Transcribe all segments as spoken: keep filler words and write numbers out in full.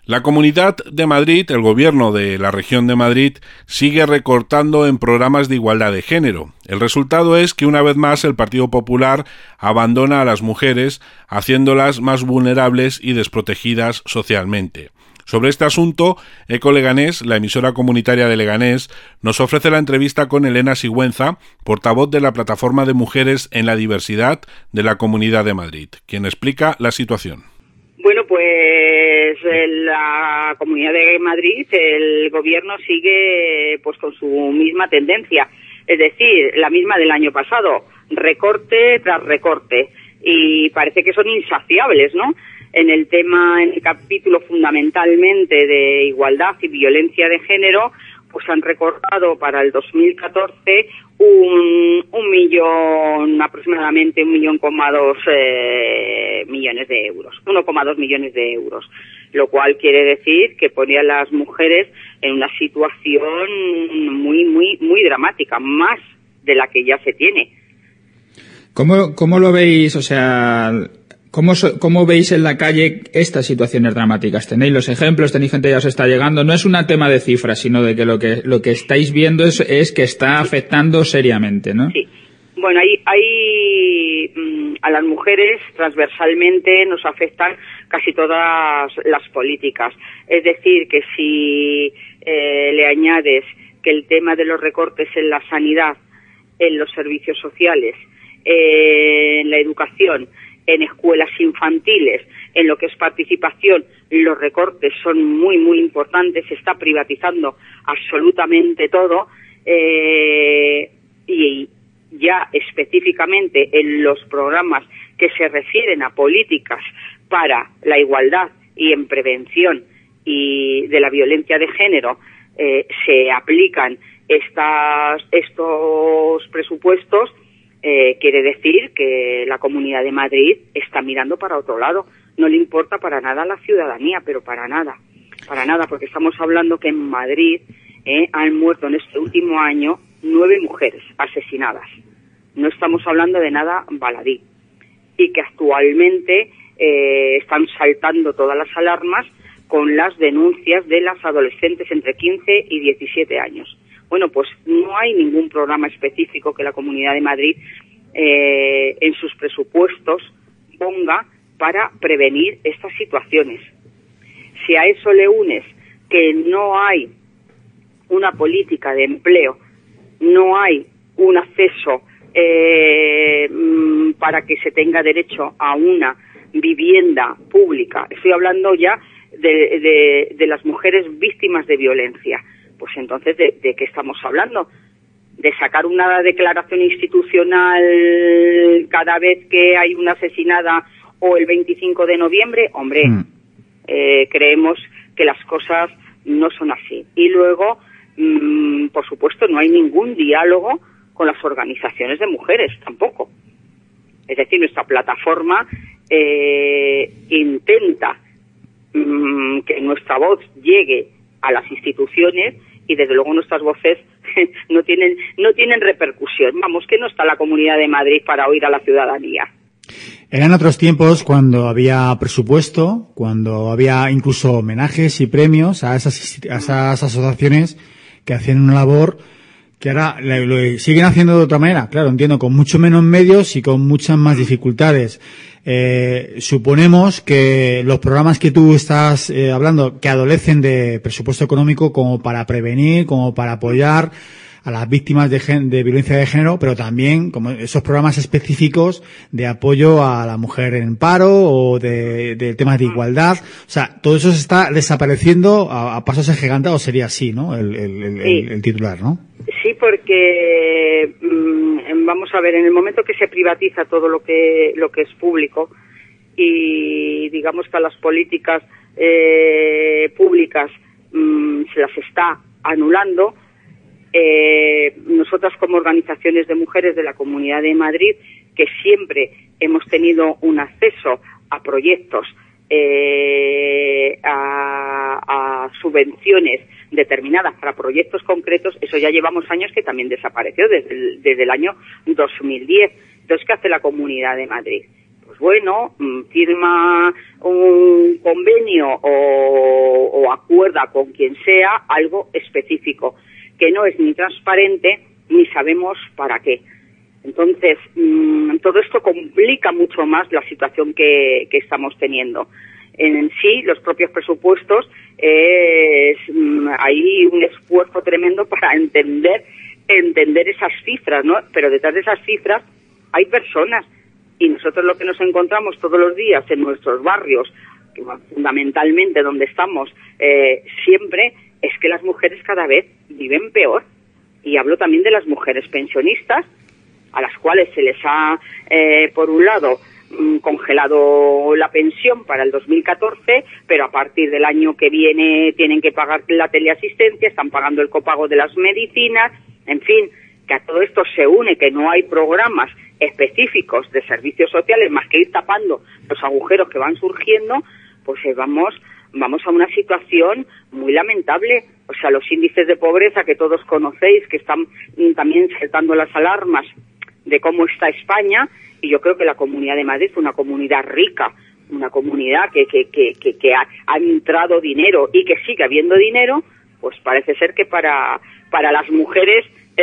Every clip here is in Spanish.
La Comunidad de Madrid, el gobierno de la región de Madrid, sigue recortando en programas de igualdad de género. El resultado es que una vez más el Partido Popular abandona a las mujeres, haciéndolas más vulnerables y desprotegidas socialmente. Sobre este asunto, Eco Leganés, la emisora comunitaria de Leganés, nos ofrece la entrevista con Elena Sigüenza, portavoz de la Plataforma de Mujeres en la Diversidad de la Comunidad de Madrid, quien explica la situación. Bueno, pues en la Comunidad de Madrid el gobierno sigue pues con su misma tendencia, es decir, la misma del año pasado, recorte tras recorte, y parece que son insaciables, ¿no? En el tema, en el capítulo fundamentalmente de igualdad y violencia de género, pues han recortado para el dos mil catorce un, un millón, aproximadamente un millón coma dos eh, millones de euros, uno coma dos millones de euros, lo cual quiere decir que pone a las mujeres en una situación muy, muy, muy dramática, más de la que ya se tiene. ¿Cómo, cómo lo veis? O sea, ¿Cómo, ¿Cómo veis en la calle estas situaciones dramáticas? ¿Tenéis los ejemplos? ¿Tenéis gente que ya os está llegando? No es un tema de cifras, sino de que lo que lo que estáis viendo es, es que está afectando seriamente, ¿no? Sí. Bueno, ahí, ahí mmm, a las mujeres transversalmente nos afectan casi todas las políticas. Es decir, que si eh, le añades que el tema de los recortes en la sanidad, en los servicios sociales, eh, en la educación, en escuelas infantiles, en lo que es participación, los recortes son muy, muy importantes, se está privatizando absolutamente todo, eh, y ya específicamente en los programas que se refieren a políticas para la igualdad y en prevención y de la violencia de género, eh, se aplican estas, estos presupuestos. Eh, quiere decir que la Comunidad de Madrid está mirando para otro lado. No le importa para nada a la ciudadanía, pero para nada, para nada, porque estamos hablando que en Madrid eh, han muerto en este último año nueve mujeres asesinadas. No estamos hablando de nada baladí. Y que actualmente eh, están saltando todas las alarmas con las denuncias de las adolescentes entre quince y diecisiete años. Bueno, pues no hay ningún programa específico que la Comunidad de Madrid eh, en sus presupuestos ponga para prevenir estas situaciones. Si a eso le unes que no hay una política de empleo, no hay un acceso eh, para que se tenga derecho a una vivienda pública, estoy hablando ya de, de, de las mujeres víctimas de violencia, pues entonces, ¿de, de qué estamos hablando? ¿De sacar una declaración institucional cada vez que hay una asesinada o el veinticinco de noviembre? Hombre, mm. eh, creemos que las cosas no son así. Y luego, mmm, por supuesto, no hay ningún diálogo con las organizaciones de mujeres, tampoco. Es decir, nuestra plataforma eh, intenta mmm, que nuestra voz llegue a las instituciones, y desde luego nuestras voces no tienen no tienen repercusión. Vamos, que no está la Comunidad de Madrid para oír a la ciudadanía. Eran otros tiempos cuando había presupuesto, cuando había incluso homenajes y premios a esas, a esas asociaciones que hacían una labor que ahora lo, lo siguen haciendo de otra manera, claro, entiendo, con mucho menos medios y con muchas más dificultades. Eh, suponemos que los programas que tú estás eh, hablando, que adolecen de presupuesto económico como para prevenir, como para apoyar a las víctimas de, gen- de violencia de género, pero también como esos programas específicos de apoyo a la mujer en paro o de, de temas de igualdad. O sea, todo eso se está desapareciendo a, a pasos agigantados, sería así, ¿no? El, el, el, sí. el, el titular, ¿no? Sí, porque mmm, vamos a ver, en el momento que se privatiza todo lo que lo que es público y digamos que a las políticas eh, públicas mmm, se las está anulando, eh, nosotras como organizaciones de mujeres de la Comunidad de Madrid, que siempre hemos tenido un acceso a proyectos, eh, a, a subvenciones determinadas para proyectos concretos, eso ya llevamos años que también desapareció desde el, desde el año dos mil diez. Entonces, ¿qué hace la Comunidad de Madrid? Pues bueno, firma un convenio o o acuerda con quien sea algo específico, que no es ni transparente ni sabemos para qué. Entonces, mmm, todo esto complica mucho más la situación que, que estamos teniendo. En sí, los propios presupuestos, eh, es, mmm, hay un esfuerzo tremendo para entender entender esas cifras, ¿no? Pero detrás de esas cifras hay personas, y nosotros lo que nos encontramos todos los días en nuestros barrios, que fundamentalmente donde estamos eh, siempre, es que las mujeres cada vez viven peor. Y hablo también de las mujeres pensionistas, a las cuales se les ha, eh, por un lado, mmm, congelado la pensión para el dos mil catorce, pero a partir del año que viene tienen que pagar la teleasistencia, están pagando el copago de las medicinas, en fin, que a todo esto se une que no hay programas específicos de servicios sociales más que ir tapando los agujeros que van surgiendo, pues eh, vamos vamos a una situación muy lamentable. O sea, los índices de pobreza que todos conocéis, que están mm, también saltando las alarmas de cómo está España, y yo creo que la Comunidad de Madrid es una comunidad rica, una comunidad que que que que, que ha, ha entrado dinero y que sigue habiendo dinero, pues parece ser que para para las mujeres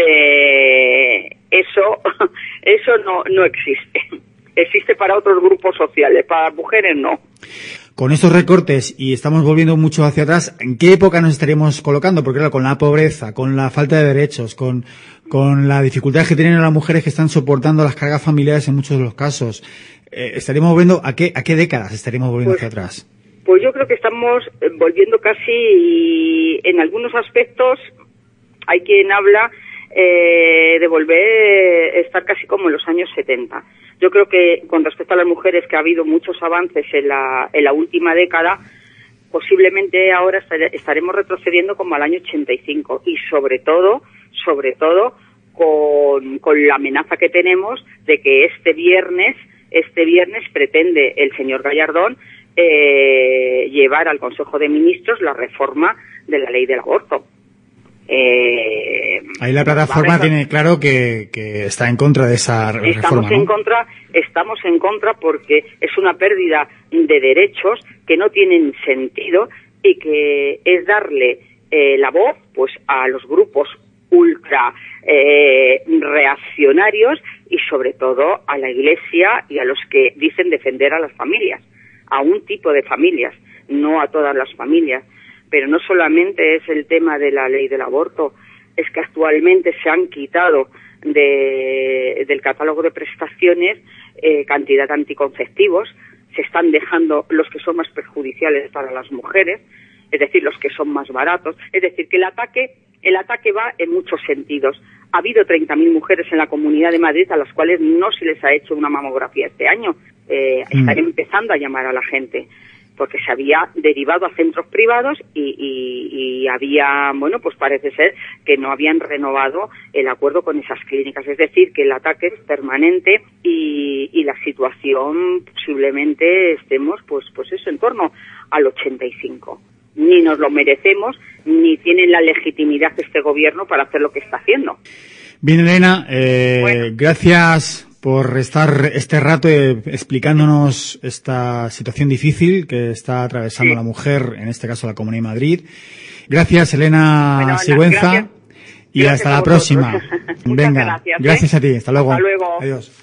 eh, eso eso no no existe. Existe para otros grupos sociales, para las mujeres no. Con estos recortes, y estamos volviendo mucho hacia atrás, ¿en qué época nos estaríamos colocando? Porque claro, con la pobreza, con la falta de derechos, con, con la dificultad que tienen las mujeres que están soportando las cargas familiares en muchos de los casos, eh, ¿estaríamos volviendo a qué, a qué décadas estaríamos volviendo pues, hacia atrás? Pues yo creo que estamos volviendo casi, en algunos aspectos, hay quien habla eh, de volver a estar casi como en los años setenta. Yo creo que con respecto a las mujeres, que ha habido muchos avances en la, en la última década, posiblemente ahora estaremos retrocediendo como al año ochenta y cinco, y sobre todo, sobre todo con, con la amenaza que tenemos de que este viernes, este viernes pretende el señor Gallardón eh, llevar al Consejo de Ministros la reforma de la ley del aborto. Eh, Ahí la plataforma tiene claro que, que está en contra de esa reforma. Estamos en ¿no? contra, estamos en contra porque es una pérdida de derechos que no tienen sentido y que es darle eh, la voz pues a los grupos ultra eh, reaccionarios y sobre todo a la Iglesia y a los que dicen defender a las familias, a un tipo de familias, no a todas las familias. Pero no solamente es el tema de la ley del aborto, es que actualmente se han quitado de, del catálogo de prestaciones eh, cantidad de anticonceptivos, se están dejando los que son más perjudiciales para las mujeres, es decir, los que son más baratos, es decir, que el ataque, el ataque va en muchos sentidos. Ha habido treinta mil mujeres en la Comunidad de Madrid a las cuales no se les ha hecho una mamografía este año. Eh, mm. Están empezando a llamar a la gente, porque se había derivado a centros privados y, y, y había, bueno, pues parece ser que no habían renovado el acuerdo con esas clínicas. Es decir, que el ataque es permanente y, y la situación posiblemente estemos, pues, pues eso, en torno al ochenta y cinco. Ni nos lo merecemos, ni tienen la legitimidad de este gobierno para hacer lo que está haciendo. Bien, Elena, eh, bueno. gracias por estar este rato eh, explicándonos esta situación difícil que está atravesando sí. la mujer, en este caso la Comunidad de Madrid. Gracias, Elena bueno, Sigüenza, gracias. y gracias hasta la próxima. Venga, gracias, gracias ¿eh? a ti, hasta luego. Hasta luego. Adiós.